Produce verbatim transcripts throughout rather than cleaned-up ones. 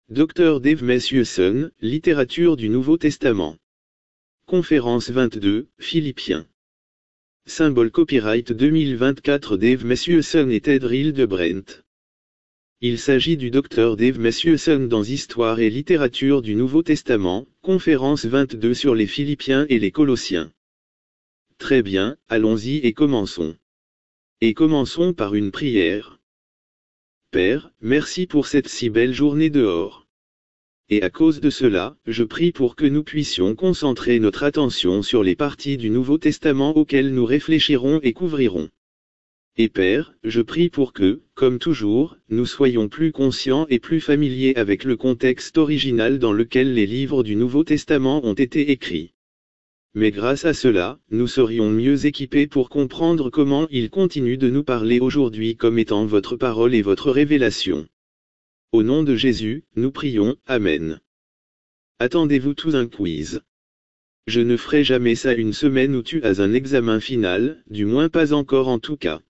Docteur Dave Mathewson, Littérature du Nouveau Testament. Conférence vingt-deux, Philippiens. Symbole copyright deux mille vingt-quatre Dave Mathewson et Ted Hildebrandt. Il s'agit du Docteur Dave Mathewson dans Histoire et littérature du Nouveau Testament, conférence vingt-deux sur les Philippiens et les Colossiens. Très bien, allons-y et commençons. Et commençons par une prière. Père, merci pour cette si belle journée dehors. Et à cause de cela, je prie pour que nous puissions concentrer notre attention sur les parties du Nouveau Testament auxquelles nous réfléchirons et couvrirons. Et Père, je prie pour que, comme toujours, nous soyons plus conscients et plus familiers avec le contexte original dans lequel les livres du Nouveau Testament ont été écrits. Mais grâce à cela, nous serions mieux équipés pour comprendre comment il continue de nous parler aujourd'hui comme étant votre parole et votre révélation. Au nom de Jésus, nous prions, Amen. Attendez-vous tous un quiz. Je ne ferai jamais ça une semaine où tu as un examen final, du moins pas encore en tout cas.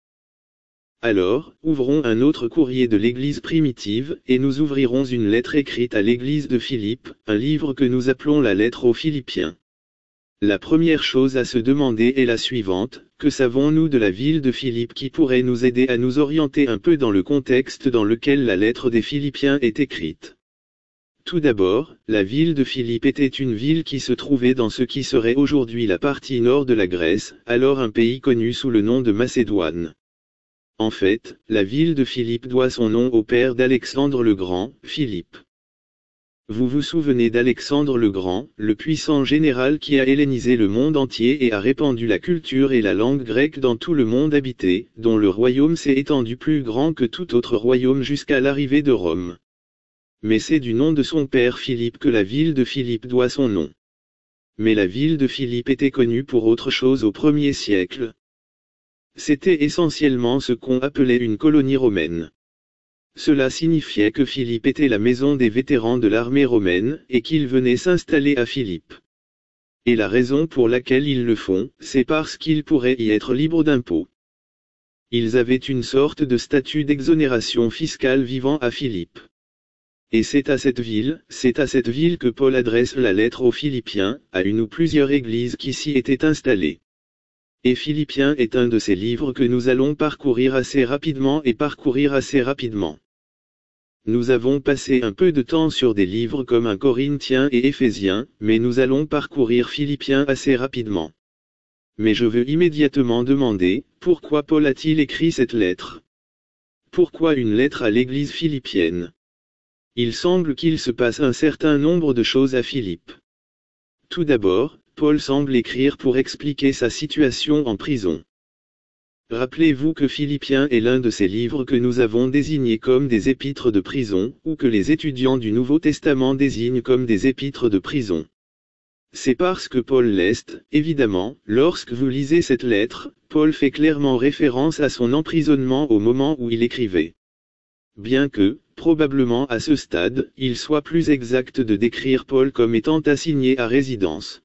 Alors, ouvrons un autre courrier de l'Église primitive, et nous ouvrirons une lettre écrite à l'Église de Philippe, un livre que nous appelons la lettre aux Philippiens. La première chose à se demander est la suivante, que savons-nous de la ville de Philippe qui pourrait nous aider à nous orienter un peu dans le contexte dans lequel la lettre des Philippiens est écrite? Tout d'abord, la ville de Philippe était une ville qui se trouvait dans ce qui serait aujourd'hui la partie nord de la Grèce, alors un pays connu sous le nom de Macédoine. En fait, la ville de Philippe doit son nom au père d'Alexandre le Grand, Philippe. Vous vous souvenez d'Alexandre le Grand, le puissant général qui a hellénisé le monde entier et a répandu la culture et la langue grecque dans tout le monde habité, dont le royaume s'est étendu plus grand que tout autre royaume jusqu'à l'arrivée de Rome. Mais c'est du nom de son père Philippe que la ville de Philippe doit son nom. Mais la ville de Philippe était connue pour autre chose au premier siècle. C'était essentiellement ce qu'on appelait une colonie romaine. Cela signifiait que Philippe était la maison des vétérans de l'armée romaine, et qu'ils venaient s'installer à Philippe. Et la raison pour laquelle ils le font, c'est parce qu'ils pourraient y être libres d'impôts. Ils avaient une sorte de statut d'exonération fiscale vivant à Philippe. Et c'est à cette ville, c'est à cette ville que Paul adresse la lettre aux Philippiens, à une ou plusieurs églises qui s'y étaient installées. Et Philippiens est un de ces livres que nous allons parcourir assez rapidement et parcourir assez rapidement. Nous avons passé un peu de temps sur des livres comme un Corinthiens et Éphésiens, mais nous allons parcourir Philippiens assez rapidement. Mais je veux immédiatement demander, pourquoi Paul a-t-il écrit cette lettre? Pourquoi une lettre à l'église philippienne? Il semble qu'il se passe un certain nombre de choses à Philippe. Tout d'abord, Paul semble écrire pour expliquer sa situation en prison. Rappelez-vous que Philippiens est l'un de ces livres que nous avons désignés comme des épîtres de prison, ou que les étudiants du Nouveau Testament désignent comme des épîtres de prison. C'est parce que Paul l'est, évidemment, lorsque vous lisez cette lettre, Paul fait clairement référence à son emprisonnement au moment où il écrivait. Bien que, probablement à ce stade, il soit plus exact de décrire Paul comme étant assigné à résidence.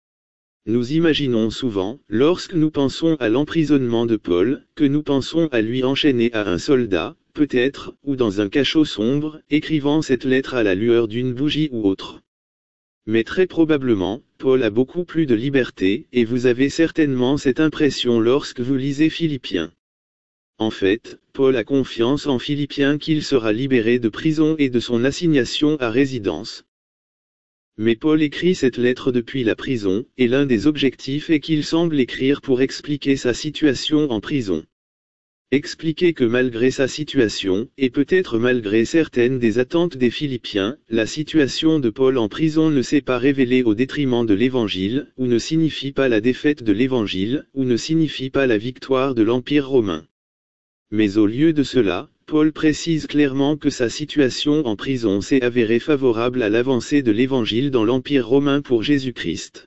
Nous imaginons souvent, lorsque nous pensons à l'emprisonnement de Paul, que nous pensons à lui enchaîné à un soldat, peut-être, ou dans un cachot sombre, écrivant cette lettre à la lueur d'une bougie ou autre. Mais très probablement, Paul a beaucoup plus de liberté, et vous avez certainement cette impression lorsque vous lisez Philippiens. En fait, Paul a confiance en Philippiens qu'il sera libéré de prison et de son assignation à résidence. Mais Paul écrit cette lettre depuis la prison, et l'un des objectifs est qu'il semble écrire pour expliquer sa situation en prison. Expliquer que malgré sa situation, et peut-être malgré certaines des attentes des Philippiens, la situation de Paul en prison ne s'est pas révélée au détriment de l'Évangile, ou ne signifie pas la défaite de l'Évangile, ou ne signifie pas la victoire de l'Empire romain. Mais au lieu de cela, Paul précise clairement que sa situation en prison s'est avérée favorable à l'avancée de l'Évangile dans l'Empire romain pour Jésus-Christ.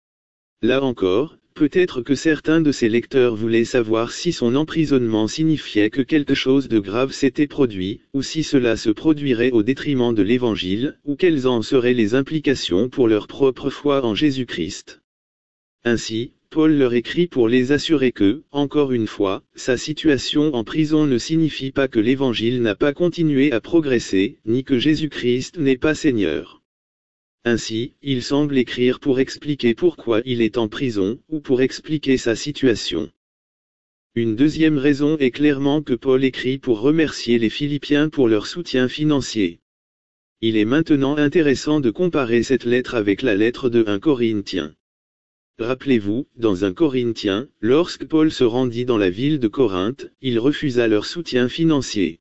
Là encore, peut-être que certains de ses lecteurs voulaient savoir si son emprisonnement signifiait que quelque chose de grave s'était produit, ou si cela se produirait au détriment de l'Évangile, ou quelles en seraient les implications pour leur propre foi en Jésus-Christ. Ainsi, Paul leur écrit pour les assurer que, encore une fois, sa situation en prison ne signifie pas que l'Évangile n'a pas continué à progresser, ni que Jésus-Christ n'est pas Seigneur. Ainsi, il semble écrire pour expliquer pourquoi il est en prison, ou pour expliquer sa situation. Une deuxième raison est clairement que Paul écrit pour remercier les Philippiens pour leur soutien financier. Il est maintenant intéressant de comparer cette lettre avec la lettre de un Corinthiens. Rappelez-vous, dans un Corinthiens, lorsque Paul se rendit dans la ville de Corinthe, il refusa leur soutien financier.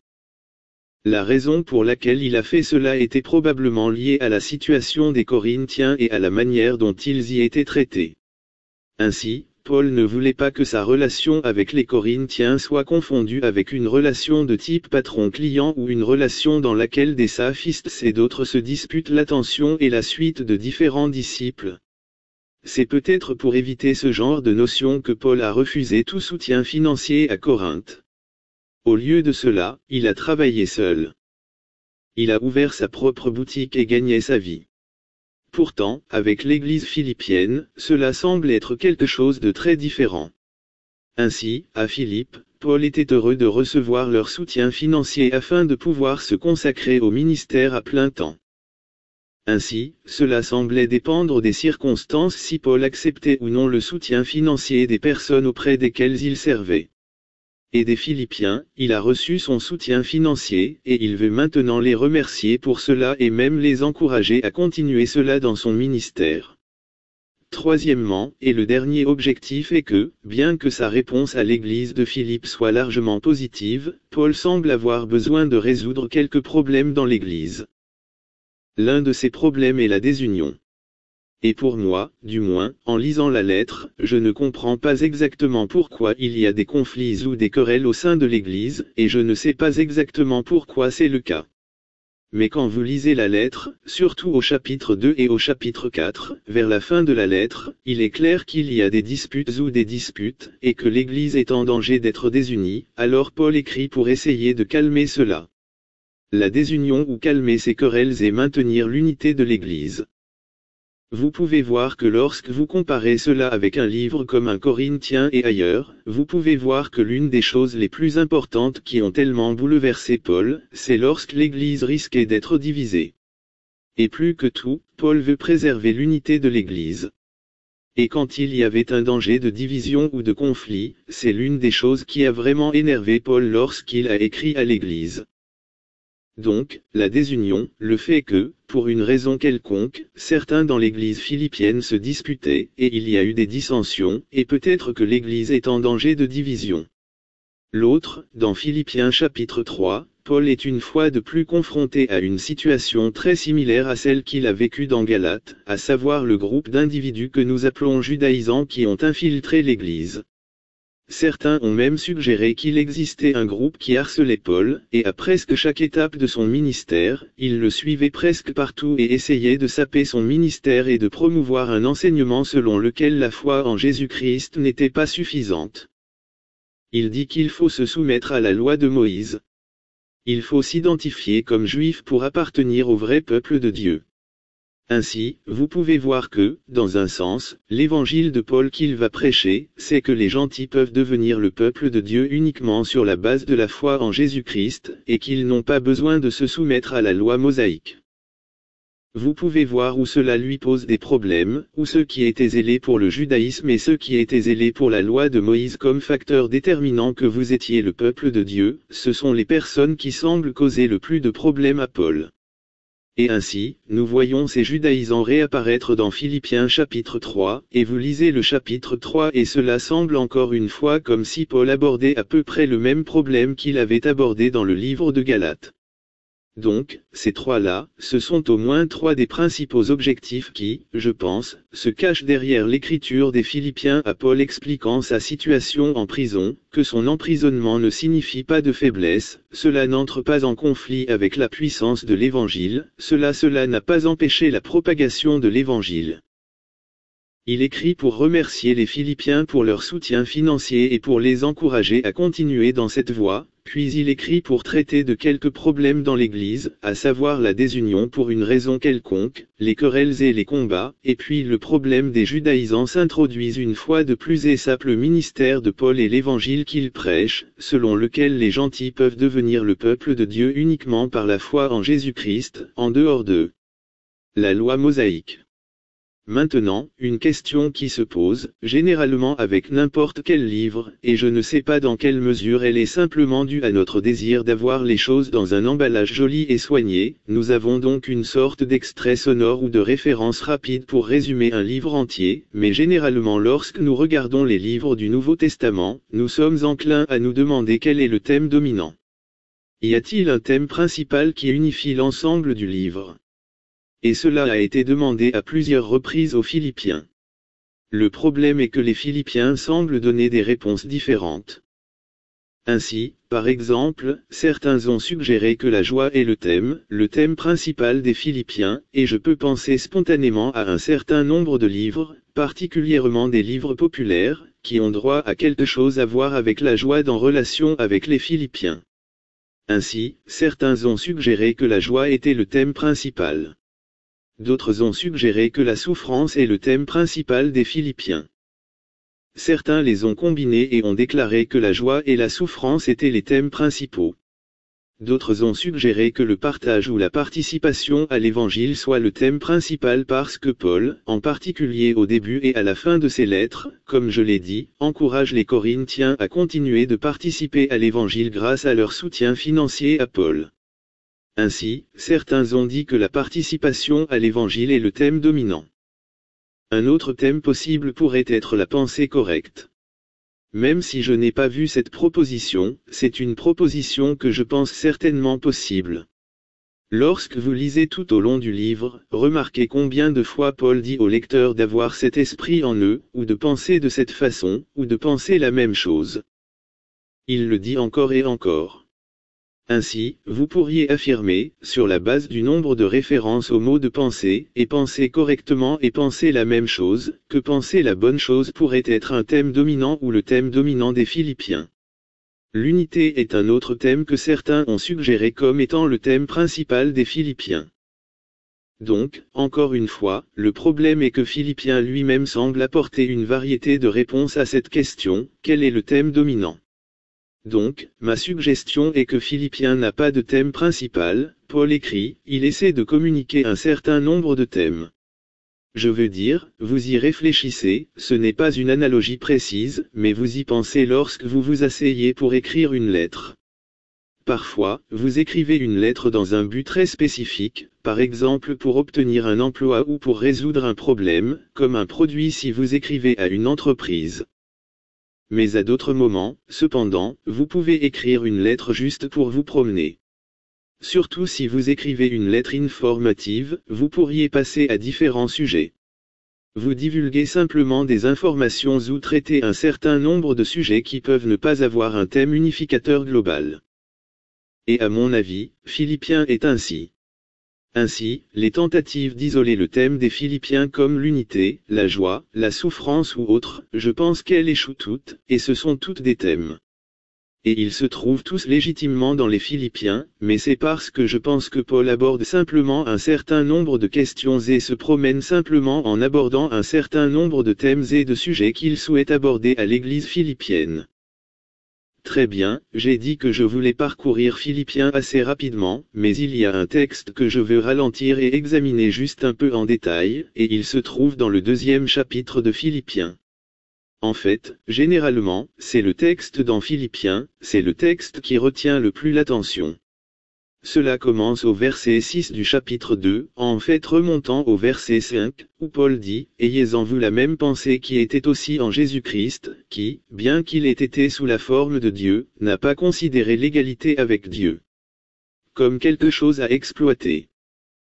La raison pour laquelle il a fait cela était probablement liée à la situation des Corinthiens et à la manière dont ils y étaient traités. Ainsi, Paul ne voulait pas que sa relation avec les Corinthiens soit confondue avec une relation de type patron-client ou une relation dans laquelle des sophistes et d'autres se disputent l'attention et la suite de différents disciples. C'est peut-être pour éviter ce genre de notion que Paul a refusé tout soutien financier à Corinthe. Au lieu de cela, il a travaillé seul. Il a ouvert sa propre boutique et gagné sa vie. Pourtant, avec l'église philippienne, cela semble être quelque chose de très différent. Ainsi, à Philippe, Paul était heureux de recevoir leur soutien financier afin de pouvoir se consacrer au ministère à plein temps. Ainsi, cela semblait dépendre des circonstances si Paul acceptait ou non le soutien financier des personnes auprès desquelles il servait. Et des Philippiens, il a reçu son soutien financier, et il veut maintenant les remercier pour cela et même les encourager à continuer cela dans son ministère. Troisièmement, et le dernier objectif est que, bien que sa réponse à l'église de Philippe soit largement positive, Paul semble avoir besoin de résoudre quelques problèmes dans l'église. L'un de ces problèmes est la désunion. Et pour moi, du moins, en lisant la lettre, je ne comprends pas exactement pourquoi il y a des conflits ou des querelles au sein de l'Église, et je ne sais pas exactement pourquoi c'est le cas. Mais quand vous lisez la lettre, surtout au chapitre deux et au chapitre quatre, vers la fin de la lettre, il est clair qu'il y a des disputes ou des disputes, et que l'Église est en danger d'être désunie, alors Paul écrit pour essayer de calmer cela. La désunion ou calmer ces querelles et maintenir l'unité de l'Église. Vous pouvez voir que lorsque vous comparez cela avec un livre comme un Corinthien et ailleurs, vous pouvez voir que l'une des choses les plus importantes qui ont tellement bouleversé Paul, c'est lorsque l'Église risquait d'être divisée. Et plus que tout, Paul veut préserver l'unité de l'Église. Et quand il y avait un danger de division ou de conflit, c'est l'une des choses qui a vraiment énervé Paul lorsqu'il a écrit à l'Église. Donc, la désunion, le fait que, pour une raison quelconque, certains dans l'église philippienne se disputaient, et il y a eu des dissensions, et peut-être que l'église est en danger de division. L'autre, dans Philippiens chapitre trois, Paul est une fois de plus confronté à une situation très similaire à celle qu'il a vécue dans Galate, à savoir le groupe d'individus que nous appelons judaïsants qui ont infiltré l'église. Certains ont même suggéré qu'il existait un groupe qui harcelait Paul, et à presque chaque étape de son ministère, il le suivait presque partout et essayait de saper son ministère et de promouvoir un enseignement selon lequel la foi en Jésus-Christ n'était pas suffisante. Il dit qu'il faut se soumettre à la loi de Moïse. Il faut s'identifier comme juif pour appartenir au vrai peuple de Dieu. Ainsi, vous pouvez voir que, dans un sens, l'évangile de Paul qu'il va prêcher, c'est que les gentils peuvent devenir le peuple de Dieu uniquement sur la base de la foi en Jésus-Christ, et qu'ils n'ont pas besoin de se soumettre à la loi mosaïque. Vous pouvez voir où cela lui pose des problèmes, où ceux qui étaient zélés pour le judaïsme et ceux qui étaient zélés pour la loi de Moïse comme facteur déterminant que vous étiez le peuple de Dieu, ce sont les personnes qui semblent causer le plus de problèmes à Paul. Et ainsi, nous voyons ces judaïsants réapparaître dans Philippiens chapitre trois, et vous lisez le chapitre trois et cela semble encore une fois comme si Paul abordait à peu près le même problème qu'il avait abordé dans le livre de Galates. Donc, ces trois-là, ce sont au moins trois des principaux objectifs qui, je pense, se cachent derrière l'écriture des Philippiens à Paul expliquant sa situation en prison, que son emprisonnement ne signifie pas de faiblesse, cela n'entre pas en conflit avec la puissance de l'Évangile, cela cela n'a pas empêché la propagation de l'Évangile. Il écrit pour remercier les Philippiens pour leur soutien financier et pour les encourager à continuer dans cette voie, puis il écrit pour traiter de quelques problèmes dans l'Église, à savoir la désunion pour une raison quelconque, les querelles et les combats, et puis le problème des judaïsants s'introduisent une fois de plus et sape le ministère de Paul et l'évangile qu'il prêche, selon lequel les gentils peuvent devenir le peuple de Dieu uniquement par la foi en Jésus-Christ, en dehors de la loi mosaïque. Maintenant, une question qui se pose, généralement avec n'importe quel livre, et je ne sais pas dans quelle mesure elle est simplement due à notre désir d'avoir les choses dans un emballage joli et soigné, nous avons donc une sorte d'extrait sonore ou de référence rapide pour résumer un livre entier, mais généralement lorsque nous regardons les livres du Nouveau Testament, nous sommes enclins à nous demander quel est le thème dominant. Y a-t-il un thème principal qui unifie l'ensemble du livre ? Et cela a été demandé à plusieurs reprises aux Philippiens. Le problème est que les Philippiens semblent donner des réponses différentes. Ainsi, par exemple, certains ont suggéré que la joie est le thème, le thème principal des Philippiens, et je peux penser spontanément à un certain nombre de livres, particulièrement des livres populaires, qui ont droit à quelque chose à voir avec la joie en relation avec les Philippiens. Ainsi, certains ont suggéré que la joie était le thème principal. D'autres ont suggéré que la souffrance est le thème principal des Philippiens. Certains les ont combinés et ont déclaré que la joie et la souffrance étaient les thèmes principaux. D'autres ont suggéré que le partage ou la participation à l'Évangile soit le thème principal parce que Paul, en particulier au début et à la fin de ses lettres, comme je l'ai dit, encourage les Corinthiens à continuer de participer à l'Évangile grâce à leur soutien financier à Paul. Ainsi, certains ont dit que la participation à l'Évangile est le thème dominant. Un autre thème possible pourrait être la pensée correcte. Même si je n'ai pas vu cette proposition, c'est une proposition que je pense certainement possible. Lorsque vous lisez tout au long du livre, remarquez combien de fois Paul dit aux lecteurs d'avoir cet esprit en eux, ou de penser de cette façon, ou de penser la même chose. Il le dit encore et encore. Ainsi, vous pourriez affirmer, sur la base du nombre de références au mot de penser, et penser correctement et penser la même chose, que penser la bonne chose pourrait être un thème dominant ou le thème dominant des Philippiens. L'unité est un autre thème que certains ont suggéré comme étant le thème principal des Philippiens. Donc, encore une fois, le problème est que Philippiens lui-même semble apporter une variété de réponses à cette question, quel est le thème dominant ? Donc, ma suggestion est que Philippiens n'a pas de thème principal, Paul écrit, il essaie de communiquer un certain nombre de thèmes. Je veux dire, vous y réfléchissez, ce n'est pas une analogie précise, mais vous y pensez lorsque vous vous asseyez pour écrire une lettre. Parfois, vous écrivez une lettre dans un but très spécifique, par exemple pour obtenir un emploi ou pour résoudre un problème, comme un produit si vous écrivez à une entreprise. Mais à d'autres moments, cependant, vous pouvez écrire une lettre juste pour vous promener. Surtout si vous écrivez une lettre informative, vous pourriez passer à différents sujets. Vous divulguez simplement des informations ou traitez un certain nombre de sujets qui peuvent ne pas avoir un thème unificateur global. Et à mon avis, Philippiens est ainsi. Ainsi, les tentatives d'isoler le thème des Philippiens comme l'unité, la joie, la souffrance ou autre, je pense qu'elles échouent toutes, et ce sont toutes des thèmes. Et ils se trouvent tous légitimement dans les Philippiens, mais c'est parce que je pense que Paul aborde simplement un certain nombre de questions et se promène simplement en abordant un certain nombre de thèmes et de sujets qu'il souhaite aborder à l'Église philippienne. Très bien, j'ai dit que je voulais parcourir Philippiens assez rapidement, mais il y a un texte que je veux ralentir et examiner juste un peu en détail, et il se trouve dans le deuxième chapitre de Philippiens. En fait, généralement, c'est le texte dans Philippiens, c'est le texte qui retient le plus l'attention. Cela commence au verset six du chapitre deux, en fait remontant au verset cinq, où Paul dit, « Ayez en vous la même pensée qui était aussi en Jésus-Christ, qui, bien qu'il ait été sous la forme de Dieu, n'a pas considéré l'égalité avec Dieu comme quelque chose à exploiter.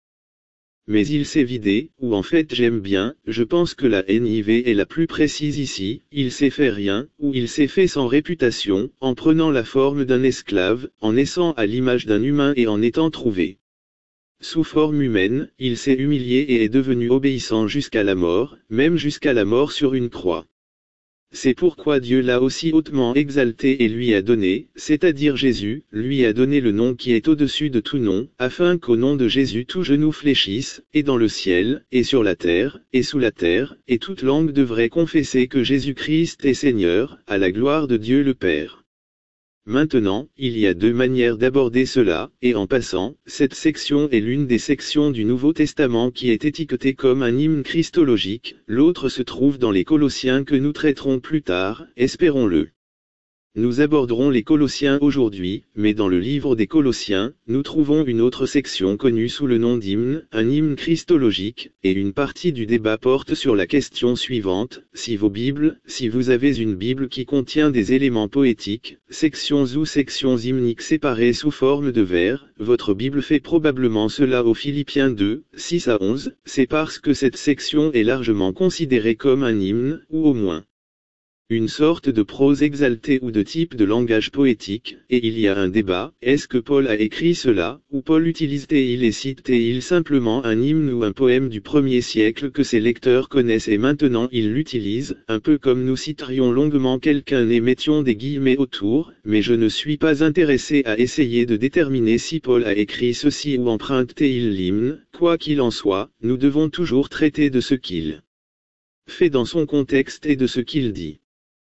Mais il s'est vidé, ou en fait j'aime bien, je pense que la N I V est la plus précise ici, il s'est fait rien, ou il s'est fait sans réputation, en prenant la forme d'un esclave, en naissant à l'image d'un humain et en étant trouvé sous forme humaine, il s'est humilié et est devenu obéissant jusqu'à la mort, même jusqu'à la mort sur une croix. C'est pourquoi Dieu l'a aussi hautement exalté et lui a donné, c'est-à-dire Jésus, lui a donné le nom qui est au-dessus de tout nom, afin qu'au nom de Jésus tout genou fléchisse, et dans le ciel, et sur la terre, et sous la terre, et toute langue devrait confesser que Jésus-Christ est Seigneur, à la gloire de Dieu le Père. Maintenant, il y a deux manières d'aborder cela, et en passant, cette section est l'une des sections du Nouveau Testament qui est étiquetée comme un hymne christologique, l'autre se trouve dans les Colossiens que nous traiterons plus tard, espérons-le. Nous aborderons les Colossiens aujourd'hui, mais dans le livre des Colossiens, nous trouvons une autre section connue sous le nom d'hymne, un hymne christologique, et une partie du débat porte sur la question suivante: si vos Bibles, si vous avez une Bible qui contient des éléments poétiques, sections ou sections hymniques séparées sous forme de vers, votre Bible fait probablement cela aux Philippiens deux, six à onze, c'est parce que cette section est largement considérée comme un hymne, ou au moins une sorte de prose exaltée ou de type de langage poétique, et il y a un débat: est-ce que Paul a écrit cela, ou Paul utilise-t-il et cite-t-il simplement un hymne ou un poème du premier siècle que ses lecteurs connaissent et maintenant ils l'utilisent, un peu comme nous citerions longuement quelqu'un et mettions des guillemets autour, mais je ne suis pas intéressé à essayer de déterminer si Paul a écrit ceci ou emprunte-t-il l'hymne, quoi qu'il en soit, nous devons toujours traiter de ce qu'il fait dans son contexte et de ce qu'il dit.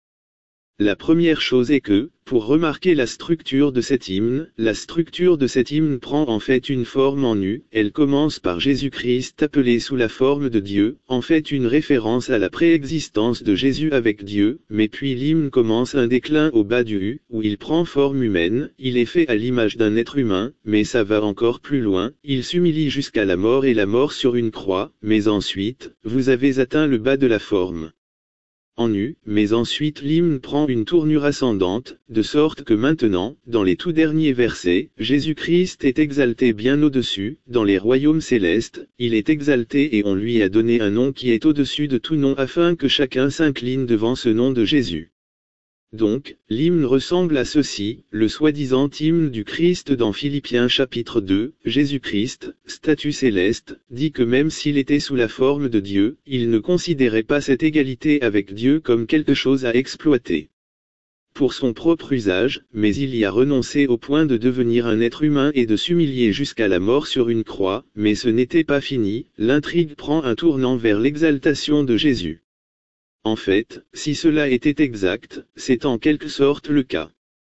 La première chose est que, pour remarquer la structure de cet hymne, la structure de cet hymne prend en fait une forme en U, elle commence par Jésus-Christ appelé sous la forme de Dieu, en fait une référence à la préexistence de Jésus avec Dieu, mais puis l'hymne commence un déclin au bas du U, où il prend forme humaine, il est fait à l'image d'un être humain, mais ça va encore plus loin, il s'humilie jusqu'à la mort et la mort sur une croix, mais ensuite, vous avez atteint le bas de la forme en U, mais ensuite l'hymne prend une tournure ascendante, de sorte que maintenant, dans les tout derniers versets, Jésus-Christ est exalté bien au-dessus, dans les royaumes célestes, il est exalté et on lui a donné un nom qui est au-dessus de tout nom afin que chacun s'incline devant ce nom de Jésus. Donc, l'hymne ressemble à ceci, le soi-disant hymne du Christ dans Philippiens chapitre deux, Jésus-Christ, statut céleste, dit que même s'il était sous la forme de Dieu, il ne considérait pas cette égalité avec Dieu comme quelque chose à exploiter pour son propre usage, mais il y a renoncé au point de devenir un être humain et de s'humilier jusqu'à la mort sur une croix, mais ce n'était pas fini, l'intrigue prend un tournant vers l'exaltation de Jésus. En fait, si cela était exact, c'est en quelque sorte le cas.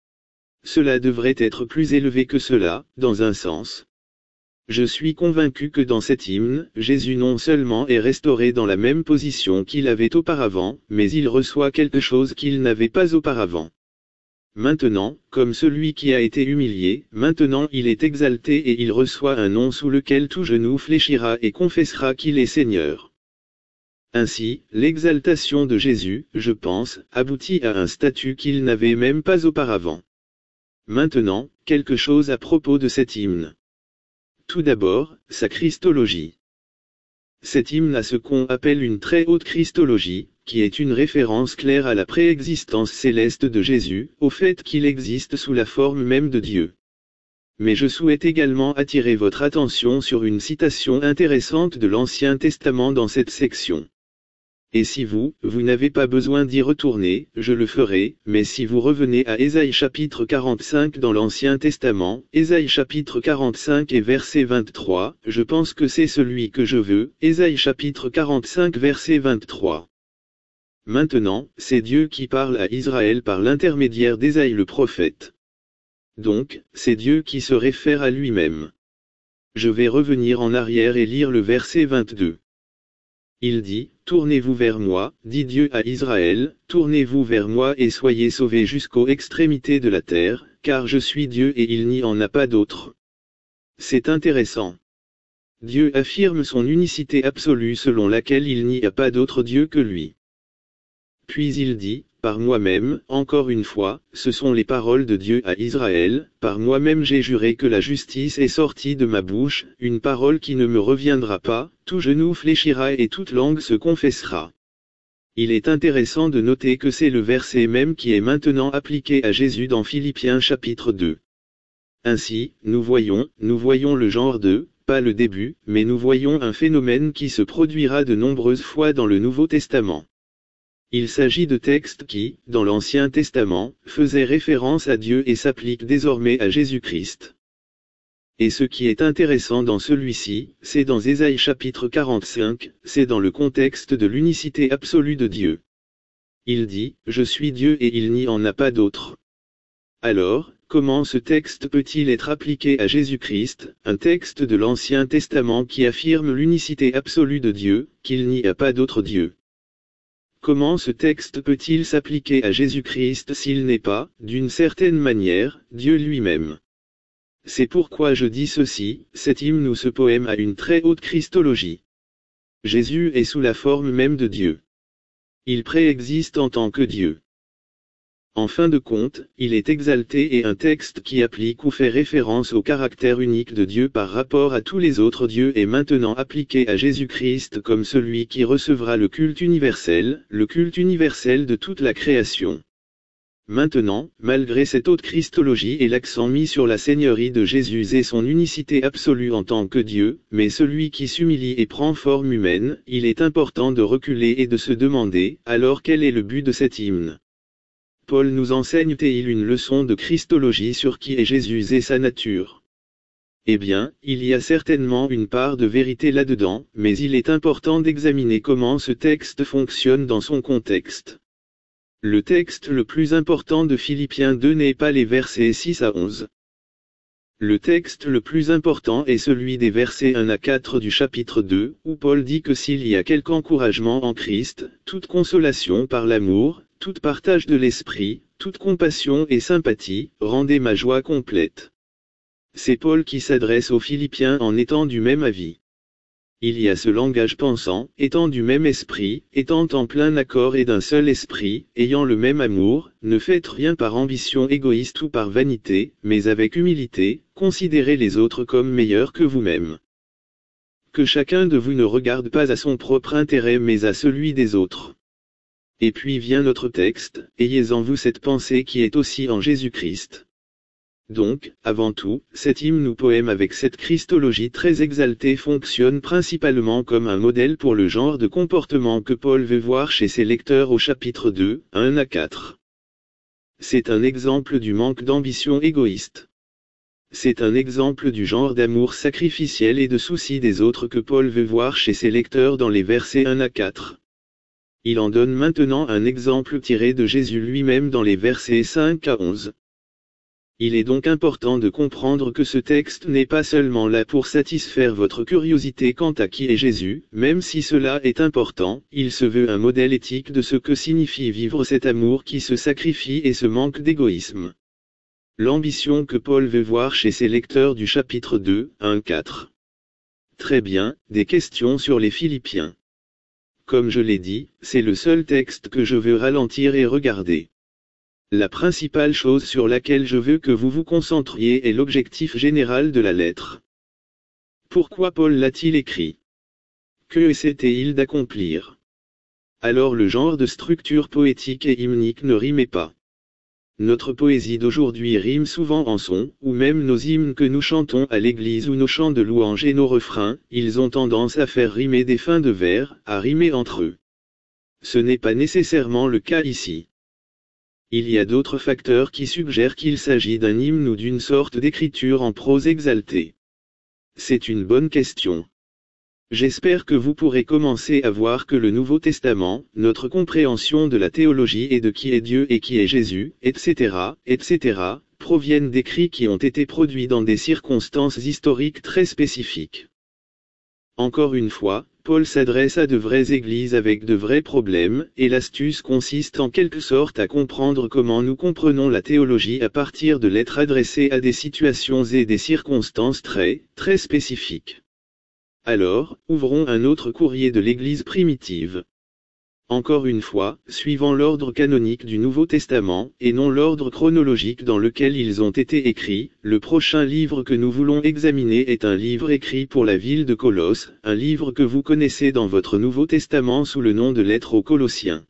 Cela devrait être plus élevé que cela, dans un sens. Je suis convaincu que dans cet hymne, Jésus non seulement est restauré dans la même position qu'il avait auparavant, mais il reçoit quelque chose qu'il n'avait pas auparavant. Maintenant, comme celui qui a été humilié, maintenant il est exalté et il reçoit un nom sous lequel tout genou fléchira et confessera qu'il est Seigneur. Ainsi, l'exaltation de Jésus, je pense, aboutit à un statut qu'il n'avait même pas auparavant. Maintenant, quelque chose à propos de cet hymne. Tout d'abord, sa christologie. Cet hymne a ce qu'on appelle une très haute christologie, qui est une référence claire à la préexistence céleste de Jésus, au fait qu'il existe sous la forme même de Dieu. Mais je souhaite également attirer votre attention sur une citation intéressante de l'Ancien Testament dans cette section. Et si vous, vous n'avez pas besoin d'y retourner, je le ferai, mais si vous revenez à Ésaïe chapitre quarante-cinq dans l'Ancien Testament, Ésaïe chapitre quarante-cinq et verset vingt-trois, je pense que c'est celui que je veux, Ésaïe chapitre quarante-cinq verset vingt-trois. Maintenant, c'est Dieu qui parle à Israël par l'intermédiaire d'Ésaïe le prophète. Donc, c'est Dieu qui se réfère à lui-même. Je vais revenir en arrière et lire le verset vingt-deux. Il dit, « Tournez-vous vers moi, dit Dieu à Israël, tournez-vous vers moi et soyez sauvés jusqu'aux extrémités de la terre, car je suis Dieu et il n'y en a pas d'autre. » C'est intéressant. Dieu affirme son unicité absolue selon laquelle il n'y a pas d'autre Dieu que lui. Puis il dit, par moi-même, encore une fois, ce sont les paroles de Dieu à Israël, par moi-même j'ai juré que la justice est sortie de ma bouche, une parole qui ne me reviendra pas, tout genou fléchira et toute langue se confessera. Il est intéressant de noter que c'est le verset même qui est maintenant appliqué à Jésus dans Philippiens chapitre deux. Ainsi, nous voyons, nous voyons le genre de, pas le début, mais nous voyons un phénomène qui se produira de nombreuses fois dans le Nouveau Testament. Il s'agit de textes qui, dans l'Ancien Testament, faisaient référence à Dieu et s'appliquent désormais à Jésus-Christ. Et ce qui est intéressant dans celui-ci, c'est dans Ésaïe chapitre quarante-cinq, c'est dans le contexte de l'unicité absolue de Dieu. Il dit, « Je suis Dieu et il n'y en a pas d'autre ». Alors, comment ce texte peut-il être appliqué à Jésus-Christ, un texte de l'Ancien Testament qui affirme l'unicité absolue de Dieu, qu'il n'y a pas d'autre Dieu? Comment ce texte peut-il s'appliquer à Jésus-Christ s'il n'est pas, d'une certaine manière, Dieu lui-même? C'est pourquoi je dis ceci, cet hymne ou ce poème a une très haute christologie. Jésus est sous la forme même de Dieu. Il préexiste en tant que Dieu. En fin de compte, il est exalté et un texte qui applique ou fait référence au caractère unique de Dieu par rapport à tous les autres dieux est maintenant appliqué à Jésus-Christ comme celui qui recevra le culte universel, le culte universel de toute la création. Maintenant, malgré cette haute christologie et l'accent mis sur la seigneurie de Jésus et son unicité absolue en tant que Dieu, mais celui qui s'humilie et prend forme humaine, il est important de reculer et de se demander, alors quel est le but de cet hymne? Paul nous enseigne-t-il une leçon de christologie sur qui est Jésus et sa nature? Eh bien, il y a certainement une part de vérité là-dedans, mais il est important d'examiner comment ce texte fonctionne dans son contexte. Le texte le plus important de Philippiens deux n'est pas les versets six à onze. Le texte le plus important est celui des versets un à quatre du chapitre deux, où Paul dit que s'il y a quelque encouragement en Christ, toute consolation par l'amour, tout partage de l'esprit, toute compassion et sympathie, rendez ma joie complète. C'est Paul qui s'adresse aux Philippiens en étant du même avis. Il y a ce langage pensant, étant du même esprit, étant en plein accord et d'un seul esprit, ayant le même amour, ne faites rien par ambition égoïste ou par vanité, mais avec humilité, considérez les autres comme meilleurs que vous-même. Que chacun de vous ne regarde pas à son propre intérêt mais à celui des autres. Et puis vient notre texte, ayez en vous cette pensée qui est aussi en Jésus-Christ. Donc, avant tout, cet hymne ou poème avec cette christologie très exaltée fonctionne principalement comme un modèle pour le genre de comportement que Paul veut voir chez ses lecteurs au chapitre deux, un à quatre. C'est un exemple du manque d'ambition égoïste. C'est un exemple du genre d'amour sacrificiel et de souci des autres que Paul veut voir chez ses lecteurs dans les versets un à quatre. Il en donne maintenant un exemple tiré de Jésus lui-même dans les versets cinq à onze. Il est donc important de comprendre que ce texte n'est pas seulement là pour satisfaire votre curiosité quant à qui est Jésus, même si cela est important, il se veut un modèle éthique de ce que signifie vivre cet amour qui se sacrifie et ce manque d'égoïsme. L'ambition que Paul veut voir chez ses lecteurs du chapitre deux, un à quatre. Très bien, des questions sur les Philippiens. Comme je l'ai dit, c'est le seul texte que je veux ralentir et regarder. La principale chose sur laquelle je veux que vous vous concentriez est l'objectif général de la lettre. Pourquoi Paul l'a-t-il écrit? Que essaie-t-il d'accomplir? Alors le genre de structure poétique et hymnique ne rimait pas. Notre poésie d'aujourd'hui rime souvent en son, ou même nos hymnes que nous chantons à l'église ou nos chants de louange et nos refrains, ils ont tendance à faire rimer des fins de vers, à rimer entre eux. Ce n'est pas nécessairement le cas ici. Il y a d'autres facteurs qui suggèrent qu'il s'agit d'un hymne ou d'une sorte d'écriture en prose exaltée. C'est une bonne question. J'espère que vous pourrez commencer à voir que le Nouveau Testament, notre compréhension de la théologie et de qui est Dieu et qui est Jésus, et cetera, et cetera, proviennent d'écrits qui ont été produits dans des circonstances historiques très spécifiques. Encore une fois, Paul s'adresse à de vraies églises avec de vrais problèmes, et l'astuce consiste en quelque sorte à comprendre comment nous comprenons la théologie à partir de lettres adressées à des situations et des circonstances très, très spécifiques. Alors, ouvrons un autre courrier de l'Église primitive. Encore une fois, suivant l'ordre canonique du Nouveau Testament, et non l'ordre chronologique dans lequel ils ont été écrits, le prochain livre que nous voulons examiner est un livre écrit pour la ville de Colosse, un livre que vous connaissez dans votre Nouveau Testament sous le nom de Lettre aux Colossiens.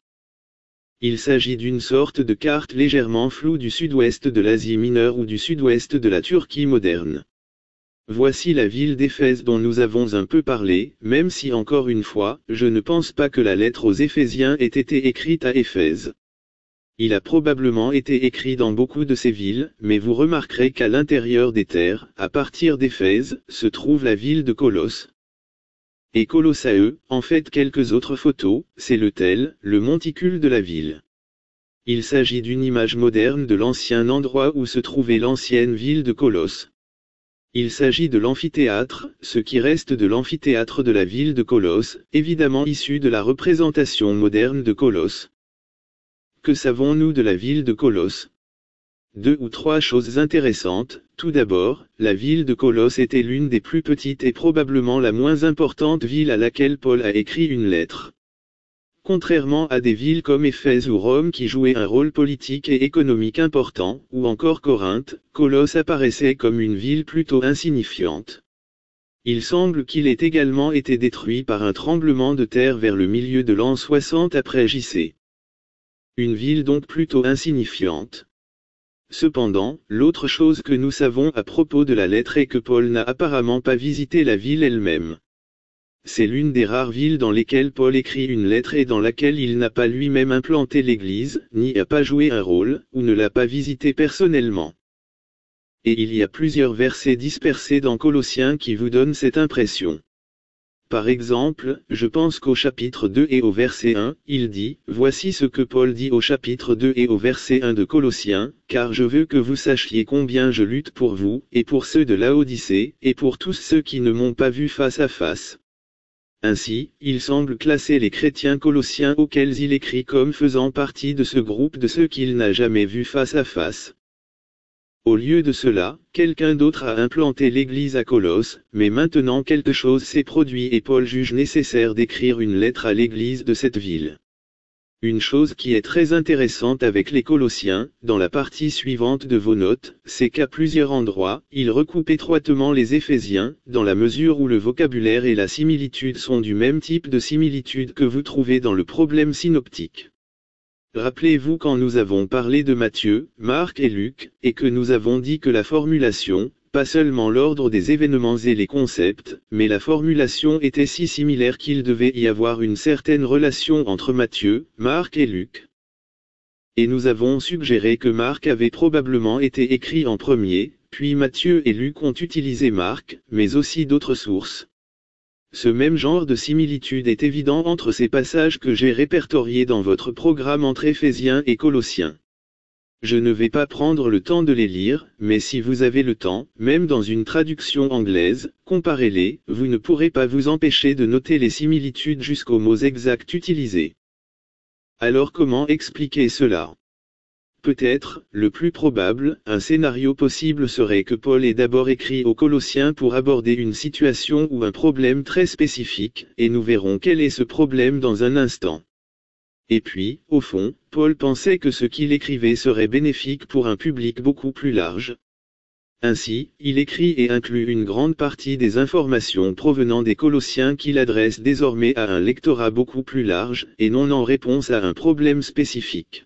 Il s'agit d'une sorte de carte légèrement floue du sud-ouest de l'Asie mineure ou du sud-ouest de la Turquie moderne. Voici la ville d'Éphèse dont nous avons un peu parlé, même si encore une fois, je ne pense pas que la lettre aux Éphésiens ait été écrite à Éphèse. Il a probablement été écrit dans beaucoup de ces villes, mais vous remarquerez qu'à l'intérieur des terres, à partir d'Éphèse, se trouve la ville de Colosse. Et Colossae, en fait quelques autres photos, c'est le tel, le monticule de la ville. Il s'agit d'une image moderne de l'ancien endroit où se trouvait l'ancienne ville de Colosse. Il s'agit de l'amphithéâtre, ce qui reste de l'amphithéâtre de la ville de Colosse, évidemment issu de la représentation moderne de Colosse. Que savons-nous de la ville de Colosse? Deux ou trois choses intéressantes. Tout d'abord, la ville de Colosse était l'une des plus petites et probablement la moins importante ville à laquelle Paul a écrit une lettre. Contrairement à des villes comme Éphèse ou Rome qui jouaient un rôle politique et économique important, ou encore Corinthe, Colosse apparaissait comme une ville plutôt insignifiante. Il semble qu'il ait également été détruit par un tremblement de terre vers le milieu de l'an soixante après J C. Une ville donc plutôt insignifiante. Cependant, l'autre chose que nous savons à propos de la lettre est que Paul n'a apparemment pas visité la ville elle-même. C'est l'une des rares villes dans lesquelles Paul écrit une lettre et dans laquelle il n'a pas lui-même implanté l'église, ni a pas joué un rôle, ou ne l'a pas visité personnellement. Et il y a plusieurs versets dispersés dans Colossiens qui vous donnent cette impression. Par exemple, je pense qu'au chapitre deux et au verset un, il dit, voici ce que Paul dit au chapitre deux et au verset un de Colossiens, car je veux que vous sachiez combien je lutte pour vous, et pour ceux de Laodicée, et pour tous ceux qui ne m'ont pas vu face à face. Ainsi, il semble classer les chrétiens colossiens auxquels il écrit comme faisant partie de ce groupe de ceux qu'il n'a jamais vus face à face. Au lieu de cela, quelqu'un d'autre a implanté l'église à Colosse, mais maintenant quelque chose s'est produit et Paul juge nécessaire d'écrire une lettre à l'église de cette ville. Une chose qui est très intéressante avec les Colossiens, dans la partie suivante de vos notes, c'est qu'à plusieurs endroits, il recoupe étroitement les Éphésiens, dans la mesure où le vocabulaire et la similitude sont du même type de similitude que vous trouvez dans le problème synoptique. Rappelez-vous quand nous avons parlé de Matthieu, Marc et Luc, et que nous avons dit que la formulation, pas seulement l'ordre des événements et les concepts, mais la formulation était si similaire qu'il devait y avoir une certaine relation entre Matthieu, Marc et Luc. Et nous avons suggéré que Marc avait probablement été écrit en premier, puis Matthieu et Luc ont utilisé Marc, mais aussi d'autres sources. Ce même genre de similitude est évident entre ces passages que j'ai répertoriés dans votre programme entre Éphésiens et Colossiens. Je ne vais pas prendre le temps de les lire, mais si vous avez le temps, même dans une traduction anglaise, comparez-les, vous ne pourrez pas vous empêcher de noter les similitudes jusqu'aux mots exacts utilisés. Alors comment expliquer cela? Peut-être, le plus probable, un scénario possible serait que Paul ait d'abord écrit aux Colossiens pour aborder une situation ou un problème très spécifique, et nous verrons quel est ce problème dans un instant. Et puis, au fond, Paul pensait que ce qu'il écrivait serait bénéfique pour un public beaucoup plus large. Ainsi, il écrit et inclut une grande partie des informations provenant des Colossiens qu'il adresse désormais à un lectorat beaucoup plus large, et non en réponse à un problème spécifique.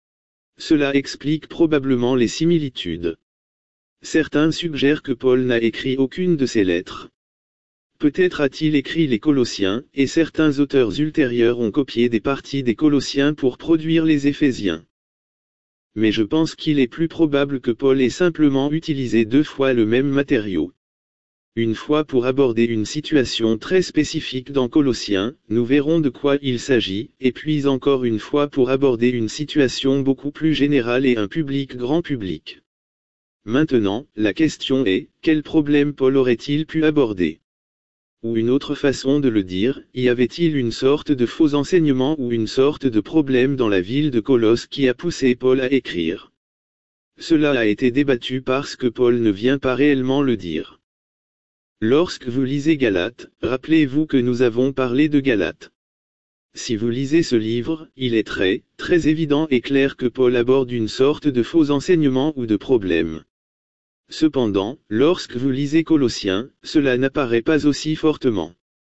Cela explique probablement les similitudes. Certains suggèrent que Paul n'a écrit aucune de ces lettres. Peut-être a-t-il écrit les Colossiens, et certains auteurs ultérieurs ont copié des parties des Colossiens pour produire les Éphésiens. Mais je pense qu'il est plus probable que Paul ait simplement utilisé deux fois le même matériau. Une fois pour aborder une situation très spécifique dans Colossiens, nous verrons de quoi il s'agit, et puis encore une fois pour aborder une situation beaucoup plus générale et un public grand public. Maintenant, la question est, quel problème Paul aurait-il pu aborder? Ou une autre façon de le dire, y avait-il une sorte de faux enseignement ou une sorte de problème dans la ville de Colosse qui a poussé Paul à écrire? Cela a été débattu parce que Paul ne vient pas réellement le dire. Lorsque vous lisez Galates, rappelez-vous que nous avons parlé de Galates. Si vous lisez ce livre, il est très, très évident et clair que Paul aborde une sorte de faux enseignement ou de problème. Cependant, lorsque vous lisez Colossiens, cela n'apparaît pas aussi fortement.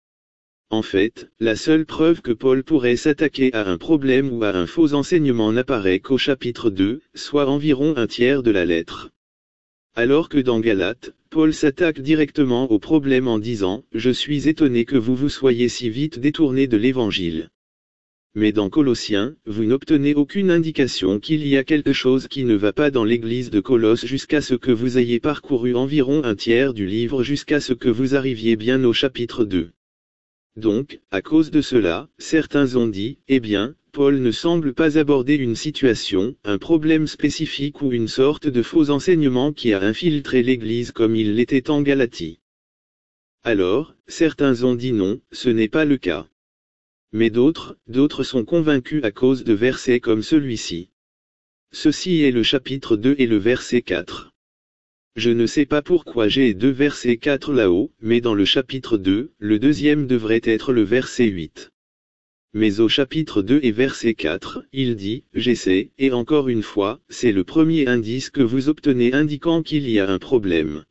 En fait, la seule preuve que Paul pourrait s'attaquer à un problème ou à un faux enseignement n'apparaît qu'au chapitre deux, soit environ un tiers de la lettre. Alors que dans Galates, Paul s'attaque directement au problème en disant « Je suis étonné que vous vous soyez si vite détourné de l'Évangile ». Mais dans Colossiens, vous n'obtenez aucune indication qu'il y a quelque chose qui ne va pas dans l'église de Colosse jusqu'à ce que vous ayez parcouru environ un tiers du livre jusqu'à ce que vous arriviez bien au chapitre deux. Donc, à cause de cela, certains ont dit, eh bien, Paul ne semble pas aborder une situation, un problème spécifique ou une sorte de faux enseignement qui a infiltré l'Église comme il l'était en Galatie. Alors, certains ont dit non, ce n'est pas le cas. Mais d'autres, d'autres sont convaincus à cause de versets comme celui-ci. Ceci est le chapitre deux et le verset quatre. Je ne sais pas pourquoi j'ai deux versets quatre là-haut, mais dans le chapitre deux, le deuxième devrait être le verset huit. Mais au chapitre deux et verset quatre, il dit, j'essaie, et encore une fois, c'est le premier indice que vous obtenez indiquant qu'il y a un problème.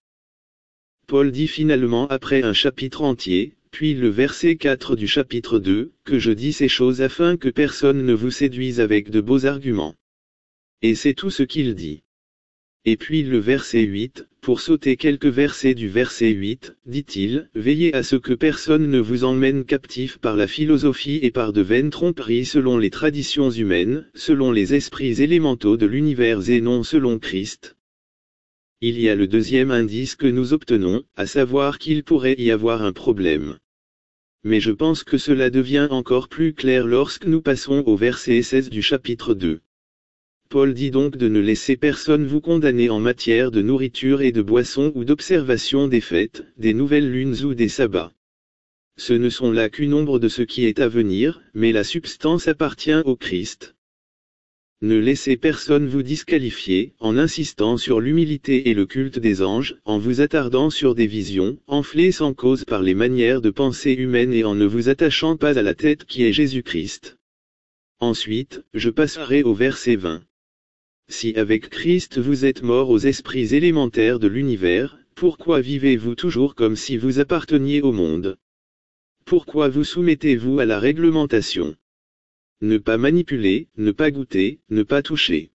Paul dit finalement après un chapitre entier, puis le verset quatre du chapitre deux, que je dis ces choses afin que personne ne vous séduise avec de beaux arguments. Et c'est tout ce qu'il dit. Et puis le verset huit, pour sauter quelques versets du verset huit, dit-il, veillez à ce que personne ne vous emmène captif par la philosophie et par de vaines tromperies selon les traditions humaines, selon les esprits élémentaux de l'univers et non selon Christ. Il y a le deuxième indice que nous obtenons, à savoir qu'il pourrait y avoir un problème. Mais je pense que cela devient encore plus clair lorsque nous passons au verset seize du chapitre deux. Paul dit donc de ne laisser personne vous condamner en matière de nourriture et de boisson ou d'observation des fêtes, des nouvelles lunes ou des sabbats. Ce ne sont là qu'une ombre de ce qui est à venir, mais la substance appartient au Christ. Ne laissez personne vous disqualifier, en insistant sur l'humilité et le culte des anges, en vous attardant sur des visions, enflées sans cause par les manières de pensée humaines et en ne vous attachant pas à la tête qui est Jésus-Christ. Ensuite, je passerai au verset vingt. Si avec Christ vous êtes morts aux esprits élémentaires de l'univers, pourquoi vivez-vous toujours comme si vous apparteniez au monde? Pourquoi vous soumettez-vous à la réglementation? Ne pas manipuler, ne pas goûter, ne pas toucher.